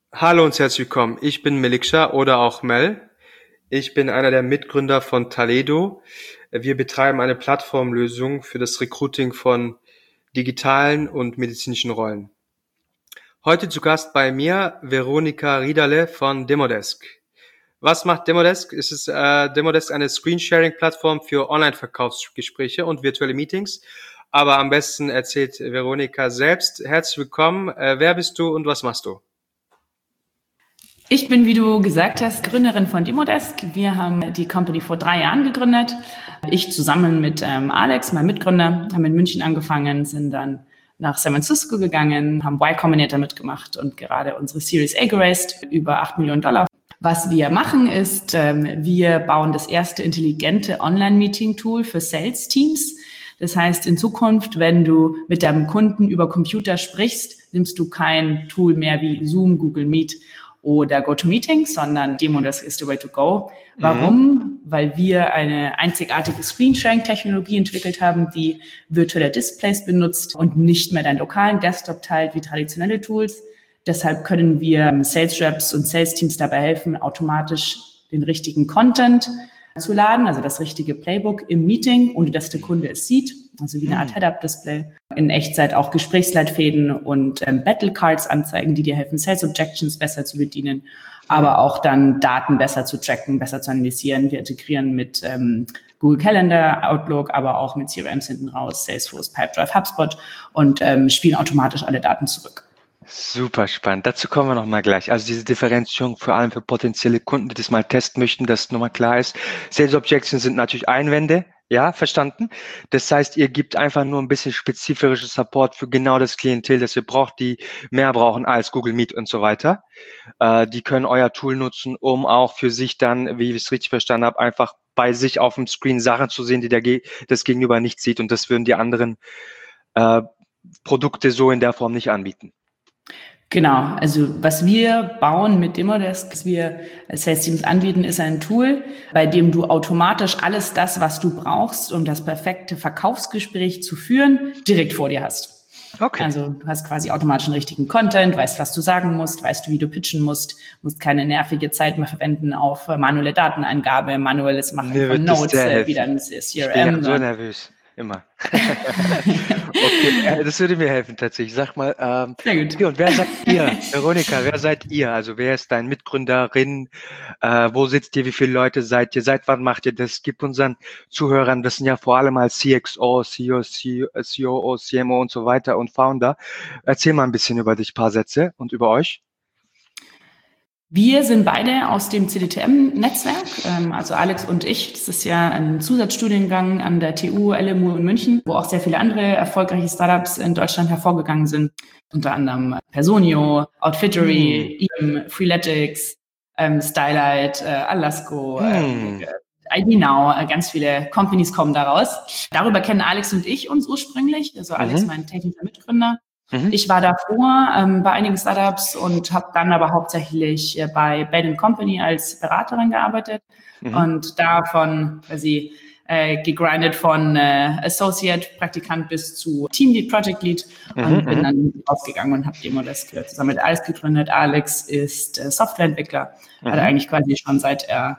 Hallo und herzlich willkommen. Ich bin Meliksha oder auch Mel. Ich bin einer der Mitgründer von Taledo. Wir betreiben eine Plattformlösung für das Recruiting von digitalen und medizinischen Rollen. Heute zu Gast bei mir Veronika Riederle von Demodesk. Was macht Demodesk? Demodesk eine Screensharing-Plattform für Online-Verkaufsgespräche und virtuelle Meetings. Aber am besten erzählt Veronika selbst. Herzlich willkommen. Wer bist du und was machst du? Ich bin, wie du gesagt hast, Gründerin von Demodesk. Wir haben die Company vor 3 Jahren gegründet. Ich zusammen mit Alex, meinem Mitgründer, haben in München angefangen, sind dann nach San Francisco gegangen, haben Y Combinator mitgemacht und gerade unsere Series A geraced, über $8 Millionen. Was wir machen ist, wir bauen das erste intelligente Online-Meeting-Tool für Sales-Teams. Das heißt, in Zukunft, wenn du mit deinem Kunden über Computer sprichst, nimmst du kein Tool mehr wie Zoom, Google Meet oder GoToMeeting, sondern Demodesk ist the way to go. Warum? Weil wir eine einzigartige Screensharing-Technologie entwickelt haben, die virtuelle Displays benutzt und nicht mehr deinen lokalen Desktop teilt wie traditionelle Tools. Deshalb können wir Sales Reps und Sales Teams dabei helfen, automatisch den richtigen Content zu laden, also das richtige Playbook im Meeting, ohne dass der Kunde es sieht, also wie eine Art Head-Up-Display. In Echtzeit auch Gesprächsleitfäden und Battle Cards anzeigen, die dir helfen, Sales Objections besser zu bedienen, aber auch dann Daten besser zu tracken, besser zu analysieren. Wir integrieren mit Google Calendar, Outlook, aber auch mit CRMs hinten raus, Salesforce, Pipedrive, HubSpot und spielen automatisch alle Daten zurück. Super spannend. Dazu kommen wir nochmal gleich. Also diese Differenzierung vor allem für potenzielle Kunden, die das mal testen möchten, dass nochmal klar ist. Sales Objections sind natürlich Einwände. Ja, verstanden. Das heißt, ihr gebt einfach nur ein bisschen spezifische Support für genau das Klientel, das ihr braucht, die mehr brauchen als Google Meet und so weiter. Die können euer Tool nutzen, um auch für sich dann, wie ich es richtig verstanden habe, einfach bei sich auf dem Screen Sachen zu sehen, die das Gegenüber nicht sieht. Und das würden die anderen Produkte so in der Form nicht anbieten. Genau, also was wir bauen mit Demodesk, was wir als Sales Teams anbieten, ist ein Tool, bei dem du automatisch alles das, was du brauchst, um das perfekte Verkaufsgespräch zu führen, direkt vor dir hast. Okay. Also du hast quasi automatisch einen richtigen Content, weißt, was du sagen musst, weißt du, wie du pitchen musst keine nervige Zeit mehr verwenden auf manuelle Dateneingabe, manuelles Machen von Notes, wieder ein CRM. Ich bin so nervös. Immer. Okay, das würde mir helfen tatsächlich. Sag mal, sehr gut. Okay, und wer seid ihr? Veronika, wer seid ihr? Also wer ist dein Mitgründerin? Wo sitzt ihr? Wie viele Leute seid ihr? Seit wann macht ihr das? Gib unseren Zuhörern, das sind ja vor allem als CXO, CEO, COO, CMO und so weiter und Founder. Erzähl mal ein bisschen über dich, ein paar Sätze und über euch. Wir sind beide aus dem CDTM-Netzwerk, also Alex und ich. Das ist ja ein Zusatzstudiengang an der TU LMU in München, wo auch sehr viele andere erfolgreiche Startups in Deutschland hervorgegangen sind. Unter anderem Personio, Outfittery, Freeletics, Stylight, Alasco, ID Now, ganz viele Companies kommen daraus. Darüber kennen Alex und ich uns ursprünglich, also Alex mein technischer Mitgründer. Ich war davor bei einigen Startups und habe dann aber hauptsächlich bei Bain & Company als Beraterin gearbeitet und davon quasi gegrindet von Associate, Praktikant bis zu Teamlead, Project Lead und bin dann rausgegangen und habe Demodesk zusammen mit Alex gegründet. Alex ist Softwareentwickler, hat eigentlich quasi schon seit er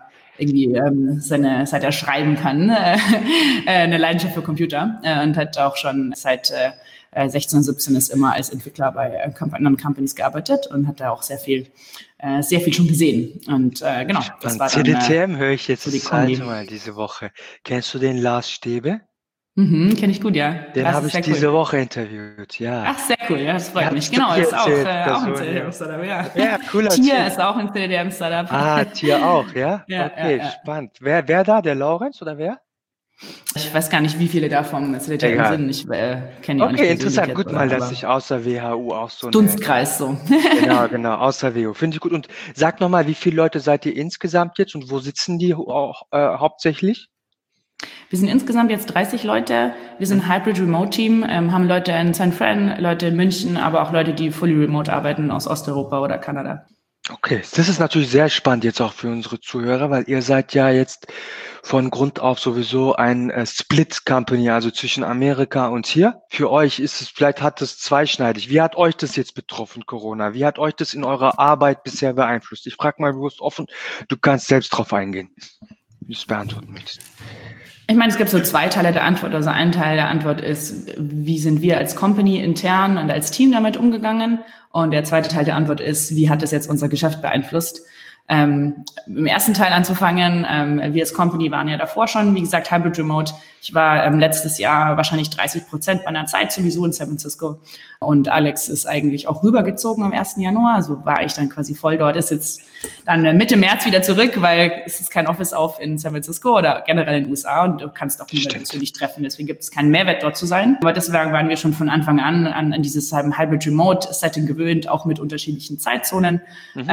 schreiben kann, eine Leidenschaft für Computer und hat auch schon seit 16, 17 ist immer als Entwickler bei anderen Companies gearbeitet und hat da auch sehr viel schon gesehen. Und genau, das war dann CDTM höre ich jetzt das zweite Mal diese Woche. Kennst du den Lars Stäbe? Kenne ich gut, ja. Den habe ich diese Woche interviewt, ja. Ach, sehr cool, ja, das freut mich. Genau, ist auch ein CDTM-Startup, ja. Ja, cooler Tier ist auch ein CDTM-Startup. Ah, Tier auch, ja? Okay, spannend. Wer da, der Lawrence oder wer? Ich weiß gar nicht, wie viele davon CDTM sind. Ich kenne die auch nicht. Okay, interessant. Gut mal, dass ich außer WHU auch so Dunstkreis so. Genau, außer WHU. Finde ich gut. Und sag nochmal, wie viele Leute seid ihr insgesamt jetzt und wo sitzen die auch hauptsächlich? Wir sind insgesamt jetzt 30 Leute. Wir sind ein Hybrid-Remote-Team, haben Leute in San Fran, Leute in München, aber auch Leute, die fully remote arbeiten aus Osteuropa oder Kanada. Okay, das ist natürlich sehr spannend jetzt auch für unsere Zuhörer, weil ihr seid ja jetzt von Grund auf sowieso ein Split Company, also zwischen Amerika und hier. Für euch ist es, vielleicht hat es zweischneidig. Wie hat euch das jetzt betroffen, Corona? Wie hat euch das in eurer Arbeit bisher beeinflusst? Ich frage mal bewusst offen, du kannst selbst drauf eingehen, wie du es beantworten möchtest. Ich meine, es gibt so zwei Teile der Antwort. Also ein Teil der Antwort ist, wie sind wir als Company intern und als Team damit umgegangen? Und der zweite Teil der Antwort ist, wie hat es jetzt unser Geschäft beeinflusst? Im ersten Teil anzufangen, wir als Company waren ja davor schon, wie gesagt, Hybrid Remote. Ich war letztes Jahr wahrscheinlich 30% meiner Zeit sowieso in San Francisco. Und Alex ist eigentlich auch rübergezogen am 1. Januar. Also war ich dann quasi voll dort, ist jetzt dann Mitte März wieder zurück, weil es ist kein Office auf in San Francisco oder generell in den USA und du kannst auch niemanden persönlich treffen. Deswegen gibt es keinen Mehrwert, dort zu sein. Aber deswegen waren wir schon von Anfang an dieses Hybrid Remote Setting gewöhnt, auch mit unterschiedlichen Zeitzonen.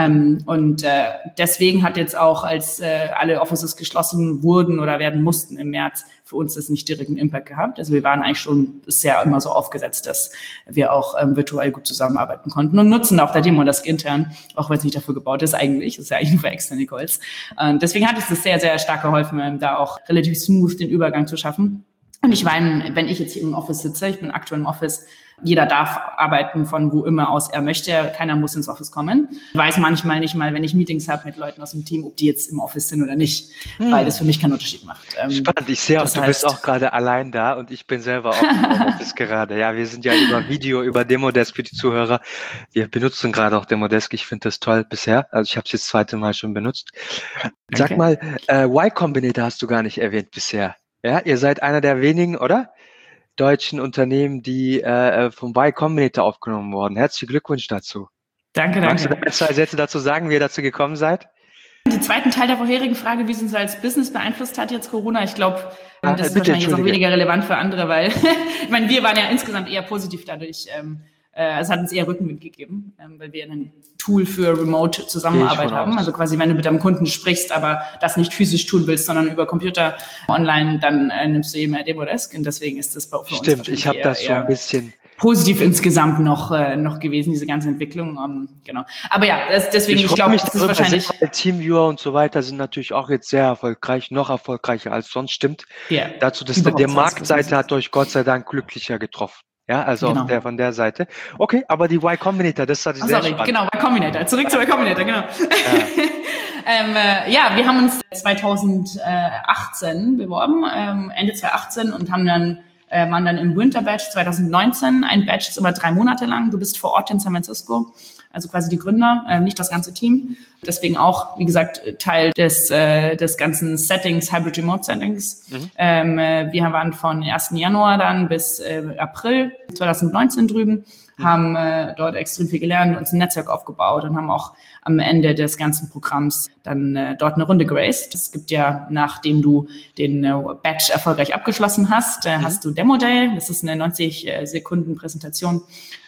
Deswegen hat jetzt auch, als alle Offices geschlossen wurden oder werden mussten im März, für uns das nicht direkt einen Impact gehabt. Also wir waren eigentlich schon bisher immer so aufgesetzt, dass wir auch virtuell gut zusammenarbeiten konnten und nutzen auch der Demodesk intern, auch wenn es nicht dafür gebaut ist eigentlich. Das ist ja eigentlich nur für externe Calls. Deswegen hat es das sehr, sehr stark geholfen, da auch relativ smooth den Übergang zu schaffen. Und ich meine, wenn ich jetzt hier im Office sitze, ich bin aktuell im Office, jeder darf arbeiten von wo immer aus er möchte. Keiner muss ins Office kommen. Ich weiß manchmal nicht mal, wenn ich Meetings habe mit Leuten aus dem Team, ob die jetzt im Office sind oder nicht, weil das für mich keinen Unterschied macht. Spannend. Ich sehe auch, du bist auch gerade allein da und ich bin selber auch im Office gerade. Ja, wir sind ja über Video, über Demodesk für die Zuhörer. Wir benutzen gerade auch Demodesk. Ich finde das toll bisher. Also ich habe es jetzt das zweite Mal schon benutzt. Sag mal, Y Combinator hast du gar nicht erwähnt bisher. Ja, ihr seid einer der wenigen, oder? Deutschen Unternehmen, die vom Y Combinator aufgenommen wurden. Herzlichen Glückwunsch dazu. Danke. Magst du da 2 Sätze dazu sagen, wie ihr dazu gekommen seid? Den zweiten Teil der vorherigen Frage, wie es uns als Business beeinflusst hat jetzt Corona, ich glaube, das ist wahrscheinlich jetzt auch weniger relevant für andere, weil ich meine, wir waren ja insgesamt eher positiv dadurch. Es hat uns eher Rückenwind gegeben, weil wir ein Tool für Remote-Zusammenarbeit haben. Also quasi, wenn du mit deinem Kunden sprichst, aber das nicht physisch tun willst, sondern über Computer online, dann nimmst du eben Demodesk. Und deswegen ist das für uns Stimmt, ich habe das so ein bisschen positiv insgesamt noch gewesen, diese ganze Entwicklung. Genau. Aber ja, deswegen, ich glaube, das ist wahrscheinlich... Teamviewer und so weiter sind natürlich auch jetzt sehr erfolgreich, noch erfolgreicher als sonst, stimmt. Yeah. Dazu, dass der Marktseite hat euch Gott sei Dank glücklicher getroffen. Ja, also genau. Von der Seite. Okay, aber die Y Combinator, das hat sehr spannend. Genau, Y Combinator. Zurück zu Y Combinator, genau. Ja. Wir haben uns 2018 beworben, Ende 2018 und waren dann im Winter Batch 2019. Ein Batch ist immer 3 Monate lang. Du bist vor Ort in San Francisco, also quasi die Gründer, nicht das ganze Team. Deswegen auch, wie gesagt, Teil des ganzen Settings, Hybrid Remote Settings. Wir waren von 1. Januar dann bis April 2019 drüben, haben dort extrem viel gelernt, uns ein Netzwerk aufgebaut und haben auch am Ende des ganzen Programms dann dort eine Runde geraced. Es gibt ja, nachdem du den Batch erfolgreich abgeschlossen hast, hast du Demo Day. Das ist eine 90-Sekunden-Präsentation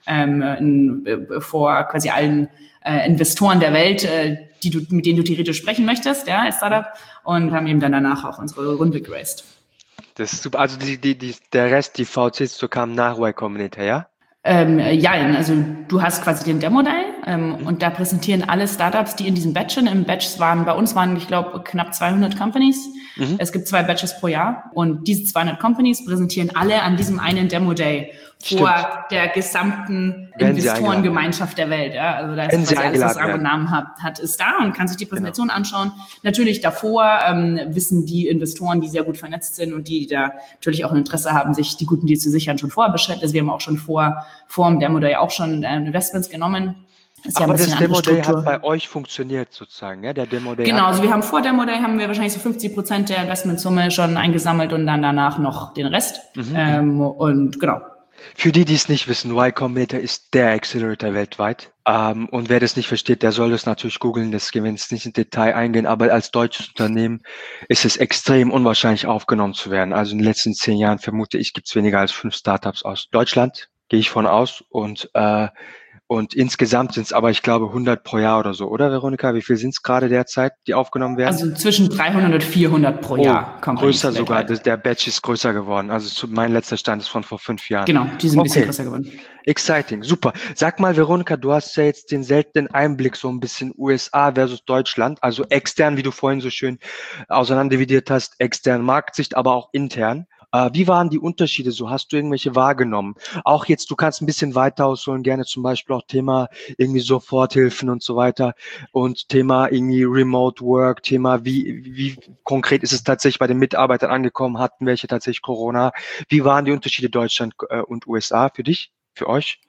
vor quasi allen Investoren der Welt, mit denen du theoretisch sprechen möchtest, ja, als Startup, und haben eben dann danach auch unsere Runde geraced. Das ist super. Also der Rest, die VCs, so kam nach Y Combinator, ja? Ja, also du hast quasi den Demo Day und da präsentieren alle Startups, die in diesem Batch sind. Im Batch bei uns waren, ich glaube, knapp 200 Companies. Es gibt 2 Batches pro Jahr und diese 200 Companies präsentieren alle an diesem einen Demo Day vor der gesamten Investorengemeinschaft der Welt. Ja? Also da ist quasi alles, was Rang und Namen hat, ist da und kann sich die Präsentation anschauen. Natürlich davor wissen die Investoren, die sehr gut vernetzt sind und die da natürlich auch ein Interesse haben, sich die guten Deals zu sichern, schon vorher beschäftigt. Also wir haben auch schon vor dem Demo Day auch schon Investments genommen. Aber das Demo Day hat bei euch funktioniert sozusagen, ja? Der Demo Day. Genau, also wir haben vor Demo Day haben wir wahrscheinlich so 50% der Investmentsumme schon eingesammelt und dann danach noch den Rest. Und genau. Für die es nicht wissen, Y Combinator ist der Accelerator weltweit. Und wer das nicht versteht, der soll das natürlich googeln, das will jetzt nicht in Detail eingehen, aber als deutsches Unternehmen ist es extrem unwahrscheinlich aufgenommen zu werden. Also in den letzten 10 Jahren vermute ich, gibt es weniger als 5 Startups aus Deutschland, gehe ich von aus. Und Und insgesamt sind es aber, ich glaube, 100 pro Jahr oder so, oder Veronika? Wie viel sind es gerade derzeit, die aufgenommen werden? Also zwischen 300 und 400 pro Jahr. Größer sogar, der Batch ist größer geworden. Also mein letzter Stand ist von vor 5 Jahren. Genau, die sind ein bisschen größer geworden. Exciting, super. Sag mal, Veronika, du hast ja jetzt den seltenen Einblick so ein bisschen USA versus Deutschland, also extern, wie du vorhin so schön auseinanderdividiert hast, extern Marktsicht, aber auch intern. Wie waren die Unterschiede so? Hast du irgendwelche wahrgenommen? Auch jetzt, du kannst ein bisschen weiter ausholen, gerne zum Beispiel auch Thema irgendwie Soforthilfen und so weiter und Thema irgendwie Remote Work, Thema wie konkret ist es tatsächlich bei den Mitarbeitern angekommen, hatten welche tatsächlich Corona? Wie waren die Unterschiede Deutschland und USA für dich, für euch?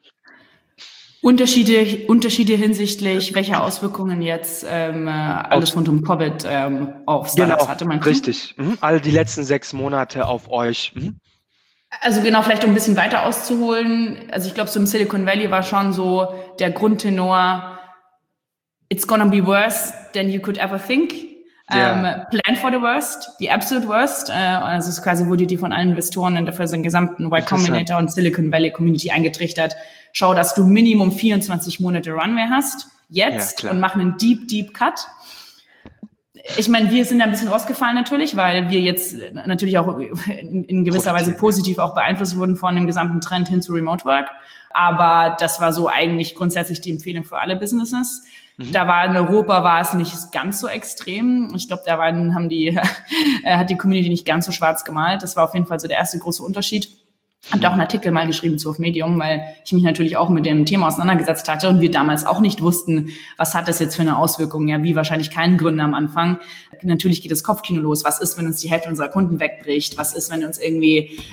Unterschiede hinsichtlich welcher Auswirkungen jetzt alles rund um Covid auf Startups hatte. Richtig. All die letzten 6 Monate auf euch. Also genau, vielleicht um ein bisschen weiter auszuholen. Also ich glaube, so im Silicon Valley war schon so der Grundtenor, it's gonna be worse than you could ever think. Plan for the worst, the absolute worst. Also es quasi wurde die von allen Investoren und dafür seinen gesamten Y Combinator und Silicon Valley Community eingetrichtert. Schau, dass du Minimum 24 Monate Runway hast, jetzt, und mach einen Deep Cut. Ich meine, wir sind da ein bisschen rausgefallen natürlich, weil wir jetzt natürlich auch in gewisser Weise positiv auch beeinflusst wurden von dem gesamten Trend hin zu Remote Work. Aber das war so eigentlich grundsätzlich die Empfehlung für alle Businesses. Da war in Europa war es nicht ganz so extrem. Ich glaube, hat die Community nicht ganz so schwarz gemalt. Das war auf jeden Fall so der erste große Unterschied. Hab da auch einen Artikel mal geschrieben zu auf Medium, weil ich mich natürlich auch mit dem Thema auseinandergesetzt hatte und wir damals auch nicht wussten, was hat das jetzt für eine Auswirkung, ja, wie wahrscheinlich kein Gründer am Anfang. Natürlich geht das Kopfkino los. Was ist, wenn uns die Hälfte unserer Kunden wegbricht? Was ist, wenn uns wenn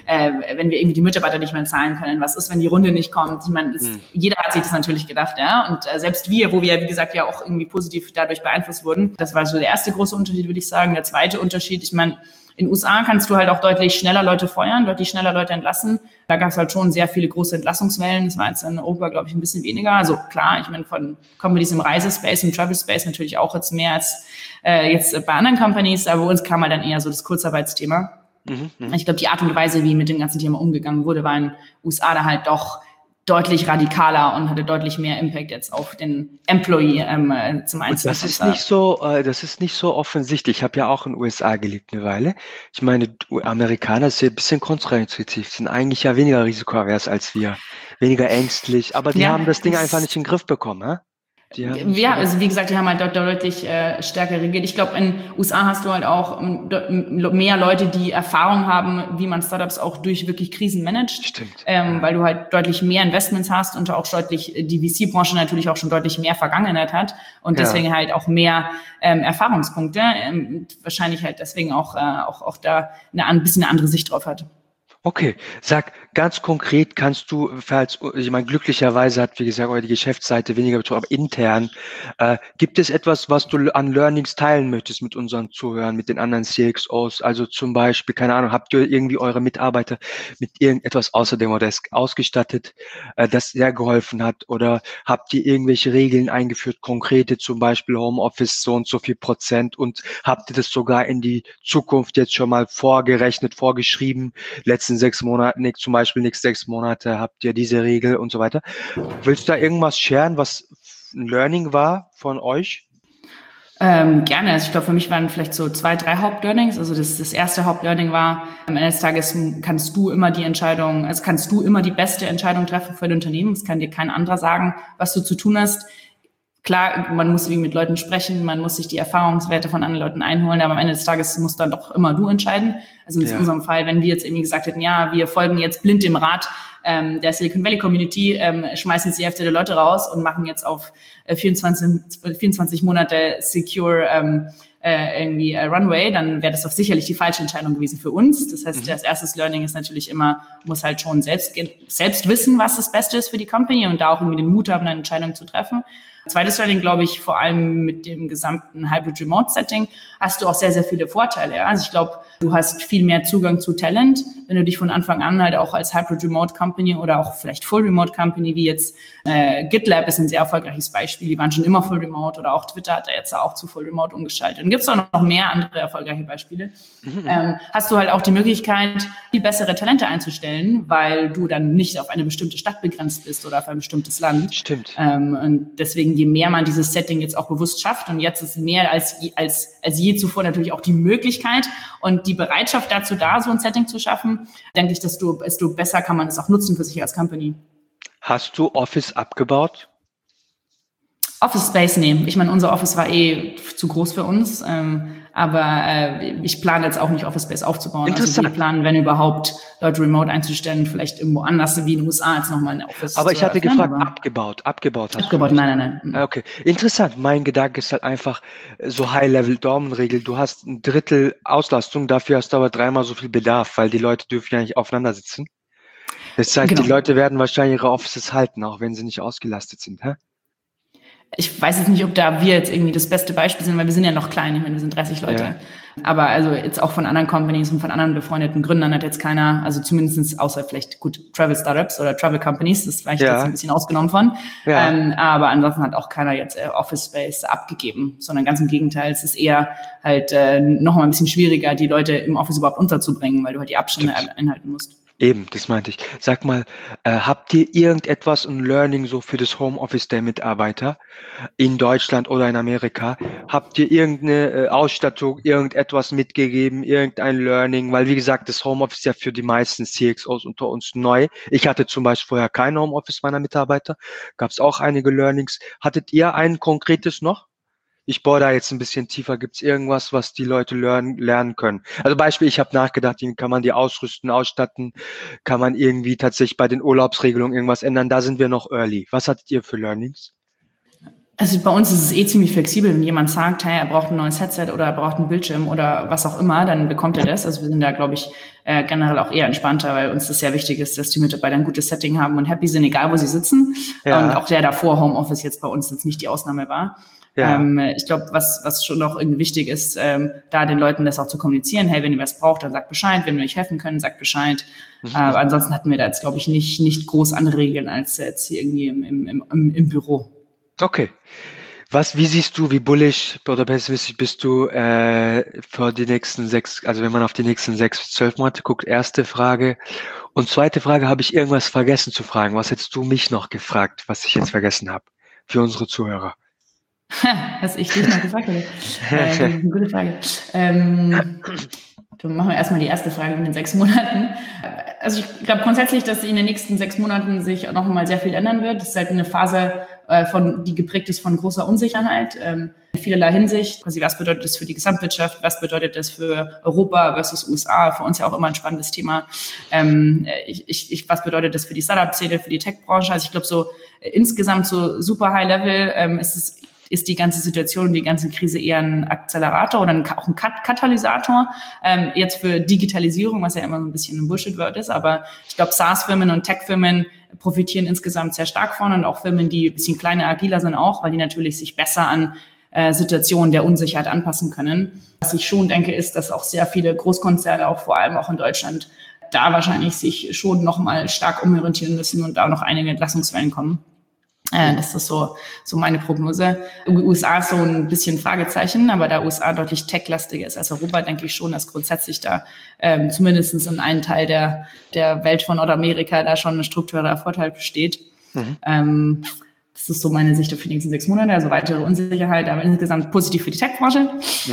wir irgendwie die Mitarbeiter nicht mehr zahlen können? Was ist, wenn die Runde nicht kommt? Ich meine, jeder hat sich das natürlich gedacht, ja. Und selbst wir, wo wir, wie gesagt, ja auch irgendwie positiv dadurch beeinflusst wurden. Das war so der erste große Unterschied, würde ich sagen. Der zweite Unterschied, ich meine, in den USA kannst du halt auch deutlich schneller Leute feuern, deutlich schneller Leute entlassen. Da gab es halt schon sehr viele große Entlassungswellen. Das war jetzt in Europa, glaube ich, ein bisschen weniger. Also klar, ich meine, kommen wir diesem Reisespace und Travel-Space natürlich auch jetzt mehr als jetzt bei anderen Companies. Aber bei uns kam halt dann eher so das Kurzarbeitsthema. Ich glaube, die Art und Weise, wie mit dem ganzen Thema umgegangen wurde, war in den USA da halt doch deutlich radikaler und hatte deutlich mehr Impact jetzt auf den Employee zum Einzelnen. Das ist nicht so offensichtlich. Ich habe ja auch in den USA gelebt eine Weile. Ich meine, Amerikaner sind ein bisschen kontraintuitiv, sind eigentlich ja weniger risikoavers als wir, weniger ängstlich, aber die haben das Ding einfach nicht in den Griff bekommen, ne? Also wie gesagt, die haben halt deutlich stärker regiert. Ich glaube, in den USA hast du halt auch mehr Leute, die Erfahrung haben, wie man Startups auch durch wirklich Krisen managt. Stimmt. Weil du halt deutlich mehr Investments hast und auch deutlich die VC-Branche natürlich auch schon deutlich mehr Vergangenheit hat und deswegen halt auch mehr Erfahrungspunkte. Wahrscheinlich halt deswegen auch da ein bisschen eine andere Sicht drauf hat. Okay, sag ganz konkret, kannst du, ich meine, glücklicherweise hat, wie gesagt, eure Geschäftsseite weniger betroffen, aber intern, gibt es etwas, was du an Learnings teilen möchtest mit unseren Zuhörern, mit den anderen CXOs? Also zum Beispiel, keine Ahnung, habt ihr irgendwie eure Mitarbeiter mit irgendetwas außer Demodesk ausgestattet, das sehr geholfen hat? Oder habt ihr irgendwelche Regeln eingeführt, konkrete, zum Beispiel Homeoffice so und so viel Prozent, und habt ihr das sogar in die Zukunft jetzt schon mal vorgerechnet, vorgeschrieben? Letzten 6 Monaten, zum Beispiel nächste 6 Monate habt ihr diese Regel und so weiter. Willst du da irgendwas sharen, was ein Learning war von euch? Gerne. Also ich glaube, für mich waren vielleicht so 2, 3 Hauptlearnings. Also das erste Hauptlearning war, am Ende des Tages kannst du immer die beste Entscheidung treffen für dein Unternehmen. Es kann dir kein anderer sagen, was du zu tun hast. Klar, man muss mit Leuten sprechen, man muss sich die Erfahrungswerte von anderen Leuten einholen, aber am Ende des Tages musst dann doch immer du entscheiden. Also in unserem Fall, wenn wir jetzt irgendwie gesagt hätten, ja, wir folgen jetzt blind dem Rat der Silicon Valley Community, schmeißen jetzt die Hälfte der Leute raus und machen jetzt auf 24 Monate secure Runway, dann wäre das doch sicherlich die falsche Entscheidung gewesen für uns. Das heißt, das erste Learning ist natürlich immer, muss halt schon selbst wissen, was das Beste ist für die Company und da auch irgendwie den Mut haben, eine Entscheidung zu treffen. Zweites Learning, glaube ich, vor allem mit dem gesamten Hybrid-Remote-Setting hast du auch sehr, sehr viele Vorteile. Ja? Also ich glaube, du hast viel mehr Zugang zu Talent, wenn du dich von Anfang an halt auch als Hybrid Remote Company oder auch vielleicht Full Remote Company, wie jetzt GitLab ist ein sehr erfolgreiches Beispiel, die waren schon immer Full Remote, oder auch Twitter hat jetzt auch zu Full Remote umgeschaltet. Dann gibt es auch noch mehr andere erfolgreiche Beispiele. Hast du halt auch die Möglichkeit, viel bessere Talente einzustellen, weil du dann nicht auf eine bestimmte Stadt begrenzt bist oder auf ein bestimmtes Land. Stimmt. Und deswegen, je mehr man dieses Setting jetzt auch bewusst schafft, und jetzt ist mehr als je zuvor natürlich auch die Möglichkeit und die Bereitschaft dazu da, so ein Setting zu schaffen, denke ich, desto besser kann man es auch nutzen für sich als Company. Hast du Office abgebaut? Office Space nehmen. Ich meine, unser Office war zu groß für uns, aber ich plane jetzt auch nicht Office Space aufzubauen. Also wir planen, wenn überhaupt, Leute remote einzustellen, vielleicht irgendwo anders wie in den USA als nochmal ein Office. Aber ich hatte gefragt, abgebaut. Abgebaut, nein. Okay, interessant. Mein Gedanke ist halt einfach so High-Level-Daumenregel. Du hast 1/3 Auslastung, dafür hast du aber 3-mal so viel Bedarf, weil die Leute dürfen ja nicht aufeinander sitzen. Das heißt, genau. Die Leute werden wahrscheinlich ihre Offices halten, auch wenn sie nicht ausgelastet sind, hä? Ich weiß jetzt nicht, ob da wir jetzt irgendwie das beste Beispiel sind, weil wir sind ja noch klein, ich meine, wir sind 30 Leute. Ja. Aber also jetzt auch von anderen Companies und von anderen befreundeten Gründern hat jetzt keiner, also zumindest außer vielleicht Travel Startups oder Travel Companies, das ist vielleicht jetzt ein bisschen ausgenommen von. Ja. Aber ansonsten hat auch keiner jetzt Office Space abgegeben, sondern ganz im Gegenteil, es ist eher halt noch mal ein bisschen schwieriger, die Leute im Office überhaupt unterzubringen, weil du halt die Abstände einhalten musst. Eben, das meinte ich. Sag mal, habt ihr irgendetwas, ein Learning so für das Homeoffice der Mitarbeiter in Deutschland oder in Amerika? Habt ihr irgendeine Ausstattung, irgendetwas mitgegeben, irgendein Learning? Weil, wie gesagt, das Homeoffice ist ja für die meisten CXOs unter uns neu. Ich hatte zum Beispiel vorher kein Homeoffice meiner Mitarbeiter. Gab es auch einige Learnings. Hattet ihr ein konkretes noch? Ich bohre da jetzt ein bisschen tiefer. Gibt es irgendwas, was die Leute lernen können? Also Beispiel, ich habe nachgedacht, kann man die ausrüsten, ausstatten? Kann man irgendwie tatsächlich bei den Urlaubsregelungen irgendwas ändern? Da sind wir noch early. Was hattet ihr für Learnings? Also bei uns ist es ziemlich flexibel. Wenn jemand sagt, hey, er braucht ein neues Headset oder er braucht einen Bildschirm oder was auch immer, dann bekommt er das. Also wir sind da, glaube ich, generell auch eher entspannter, weil uns das sehr wichtig ist, dass die Mitarbeiter ein gutes Setting haben und happy sind, egal wo sie sitzen. Ja. Und auch der davor Homeoffice jetzt bei uns jetzt nicht die Ausnahme war. Ja. Ich glaube, was schon noch irgendwie wichtig ist, da den Leuten das auch zu kommunizieren. Hey, wenn ihr was braucht, dann sagt Bescheid. Wenn wir euch helfen können, sagt Bescheid. Aber ansonsten hatten wir da jetzt, glaube ich, nicht groß andere Regeln als jetzt hier irgendwie im Büro. Okay. Wie siehst du, wie bullish oder pessimistisch bist du für die nächsten 6, also wenn man auf die nächsten 6 bis 12 Monate guckt? Erste Frage. Und zweite Frage, habe ich irgendwas vergessen zu fragen? Was hättest du mich noch gefragt, was ich jetzt vergessen habe? Für unsere Zuhörer. Was ich dich noch gefragt habe. Das ist eine gute Frage. Dann machen wir erstmal die erste Frage mit den 6 Monaten. Also ich glaube grundsätzlich, dass in den nächsten 6 Monaten sich noch mal sehr viel ändern wird. Das ist halt eine Phase, die geprägt ist von großer Unsicherheit. In vielerlei Hinsicht. Quasi, was bedeutet das für die Gesamtwirtschaft? Was bedeutet das für Europa versus USA? Für uns ja auch immer ein spannendes Thema. Was bedeutet das für die Startup-Szene, für die Tech-Branche? Also ich glaube so insgesamt so super High-Level ist die ganze Situation, die ganze Krise eher ein Akzelerator oder auch ein Katalysator jetzt für Digitalisierung, was ja immer so ein bisschen ein Bullshit-Word ist. Aber ich glaube, SaaS-Firmen und Tech-Firmen profitieren insgesamt sehr stark von und auch Firmen, die ein bisschen kleiner, agiler sind auch, weil die natürlich sich besser an Situationen der Unsicherheit anpassen können. Was ich schon denke, ist, dass auch sehr viele Großkonzerne, auch vor allem auch in Deutschland, da wahrscheinlich sich schon nochmal stark umorientieren müssen und da noch einige Entlassungswellen kommen. Das ist so meine Prognose. USA ist so ein bisschen Fragezeichen, aber da USA deutlich tech-lastiger ist als Europa, denke ich schon, dass grundsätzlich da zumindest in einem Teil der Welt von Nordamerika da schon ein struktureller Vorteil besteht. Das ist so meine Sicht auf die nächsten 6 Monate, also weitere Unsicherheit, aber insgesamt positiv für die Tech-Branche.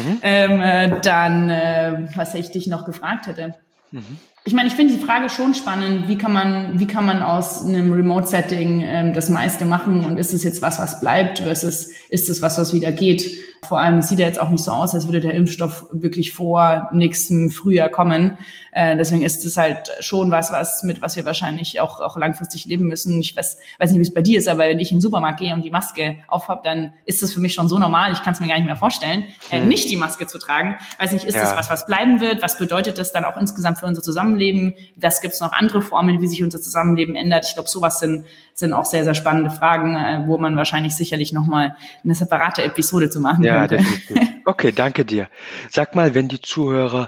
Was ich dich noch gefragt hätte. Ich meine, ich finde die Frage schon spannend, wie kann man aus einem Remote-Setting das meiste machen und ist es jetzt was bleibt versus ist es was wieder geht? Vor allem sieht er jetzt auch nicht so aus, als würde der Impfstoff wirklich vor nächstem Frühjahr kommen. Deswegen ist es halt schon mit was wir wahrscheinlich auch langfristig leben müssen. Ich weiß nicht, wie es bei dir ist, aber wenn ich in den Supermarkt gehe und die Maske aufhab, dann ist das für mich schon so normal. Ich kann es mir gar nicht mehr vorstellen, nicht die Maske zu tragen. Weiß nicht, ist das was bleiben wird? Was bedeutet das dann auch insgesamt für unser Zusammenleben? Das gibt's noch andere Formen, wie sich unser Zusammenleben ändert. Ich glaube, sowas sind auch sehr, sehr spannende Fragen, wo man wahrscheinlich sicherlich nochmal eine separate Episode zu machen könnte. Ja, definitiv. Okay, danke dir. Sag mal, wenn die Zuhörer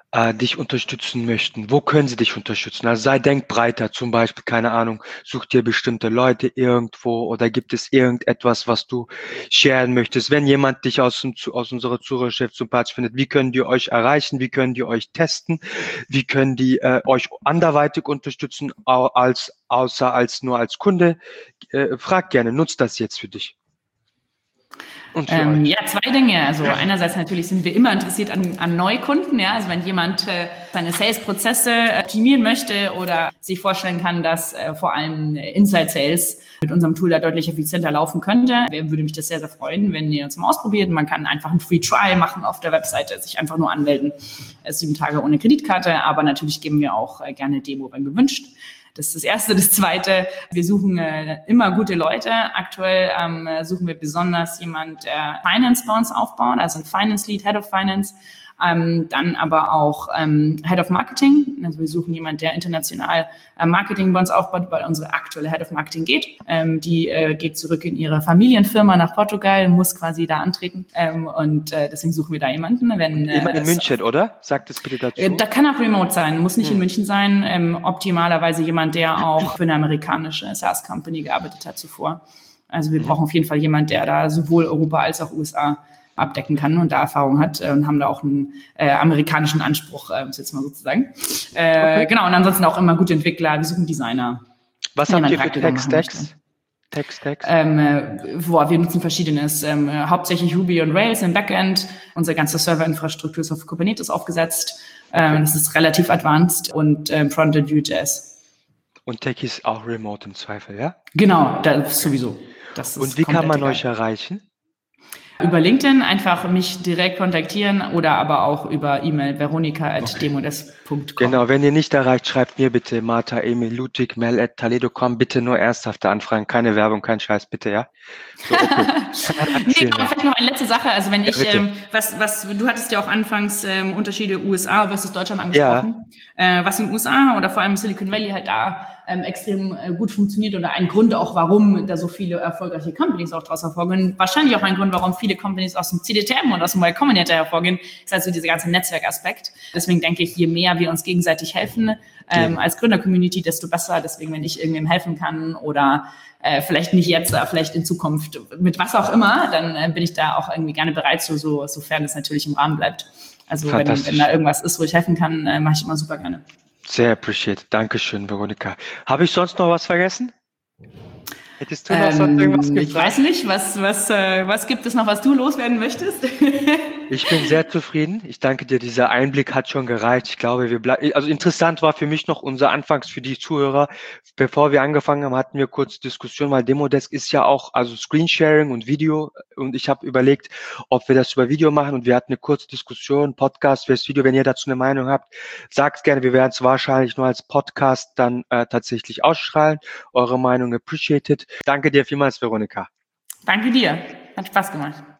dich unterstützen möchten, wo können sie dich unterstützen? Also sei denkbreiter, zum Beispiel, keine Ahnung, such dir bestimmte Leute irgendwo oder gibt es irgendetwas, was du sharen möchtest? Wenn jemand dich aus unserer Zuhörerschaft sympathisch findet, wie können die euch erreichen? Wie können die euch testen? Wie können die euch anderweitig unterstützen, außer nur als Kunde? Frag gerne, nutzt das jetzt für dich. Und für euch. Ja, zwei Dinge. Also einerseits natürlich sind wir immer interessiert an Neukunden. Ja, also wenn jemand seine Sales-Prozesse optimieren möchte oder sich vorstellen kann, dass vor allem Inside Sales mit unserem Tool da deutlich effizienter laufen könnte, würde mich das sehr, sehr freuen, wenn ihr uns mal ausprobiert. Man kann einfach ein Free Trial machen auf der Webseite, sich einfach nur anmelden. 7 Tage ohne Kreditkarte, aber natürlich geben wir auch gerne Demo, wenn gewünscht. Das ist das Erste. Das Zweite, wir suchen immer gute Leute. Aktuell suchen wir besonders jemand, der Finance bei uns aufbaut, also ein Finance Lead, Head of Finance, dann aber auch Head of Marketing. Also wir suchen jemanden, der international Marketing bei uns aufbaut, weil unsere aktuelle Head of Marketing geht. Die geht zurück in ihre Familienfirma nach Portugal, muss quasi da antreten. Und deswegen suchen wir da jemanden. Jemand in München, oder? Sagt es bitte dazu. Da kann auch remote sein, muss nicht in München sein. Optimalerweise jemand, der auch für eine amerikanische SaaS-Company gearbeitet hat zuvor. Also wir brauchen auf jeden Fall jemanden, der da sowohl Europa als auch USA abdecken kann und da Erfahrung hat und haben da auch einen amerikanischen Anspruch, jetzt mal sozusagen. Okay. Genau, und ansonsten auch immer gute Entwickler, wir suchen Designer. Was habt ihr für Tech-Stacks? Wir nutzen Verschiedenes, hauptsächlich Ruby und Rails im Backend. Unsere ganze Serverinfrastruktur ist auf Kubernetes aufgesetzt. Das ist relativ advanced und Frontend Vue.js. Und Tech ist auch remote im Zweifel, ja? Genau, das sowieso. Das ist und wie kann man euch erreichen? Über LinkedIn einfach mich direkt kontaktieren oder aber auch über E-Mail veronika@demodesk.com. Genau, wenn ihr nicht erreicht, schreibt mir bitte Martha, Emil, Ludwig, mel@taledo.com. Bitte nur ernsthafte Anfragen, keine Werbung, kein Scheiß, bitte, ja? So, okay. Nee, aber vielleicht noch eine letzte Sache. Also wenn ich, du hattest ja auch anfangs Unterschiede USA versus Deutschland angesprochen. Ja. Was in den USA oder vor allem Silicon Valley halt da extrem gut funktioniert oder ein Grund auch, warum da so viele erfolgreiche Companies auch daraus hervorgehen. Wahrscheinlich auch ein Grund, warum viele Companies aus dem CDTM und aus dem Y Combinator hervorgehen, ist also dieser ganze Netzwerkaspekt. Deswegen denke ich, je mehr wir uns gegenseitig helfen als Gründer-Community, desto besser. Deswegen, wenn ich irgendwem helfen kann oder vielleicht nicht jetzt, aber vielleicht in Zukunft mit was auch immer, dann bin ich da auch irgendwie gerne bereit, sofern es natürlich im Rahmen bleibt. Also wenn da irgendwas ist, wo ich helfen kann, mache ich immer super gerne. Sehr appreciated. Dankeschön, Veronika. Habe ich sonst noch was vergessen? Hättest du noch sonst irgendwas gefragt? Ich weiß nicht, was gibt es noch, was du loswerden möchtest? Ich bin sehr zufrieden. Ich danke dir. Dieser Einblick hat schon gereicht. Ich glaube, also interessant war für mich noch unser Anfangs für die Zuhörer. Bevor wir angefangen haben, hatten wir kurz Diskussion, weil Demodesk ist ja auch, also Screensharing und Video. Und ich habe überlegt, ob wir das über Video machen. Und wir hatten eine kurze Diskussion, Podcast fürs Video. Wenn ihr dazu eine Meinung habt, sagt gerne. Wir werden es wahrscheinlich nur als Podcast dann tatsächlich ausstrahlen. Eure Meinung appreciated. Danke dir vielmals, Veronika. Danke dir. Hat Spaß gemacht.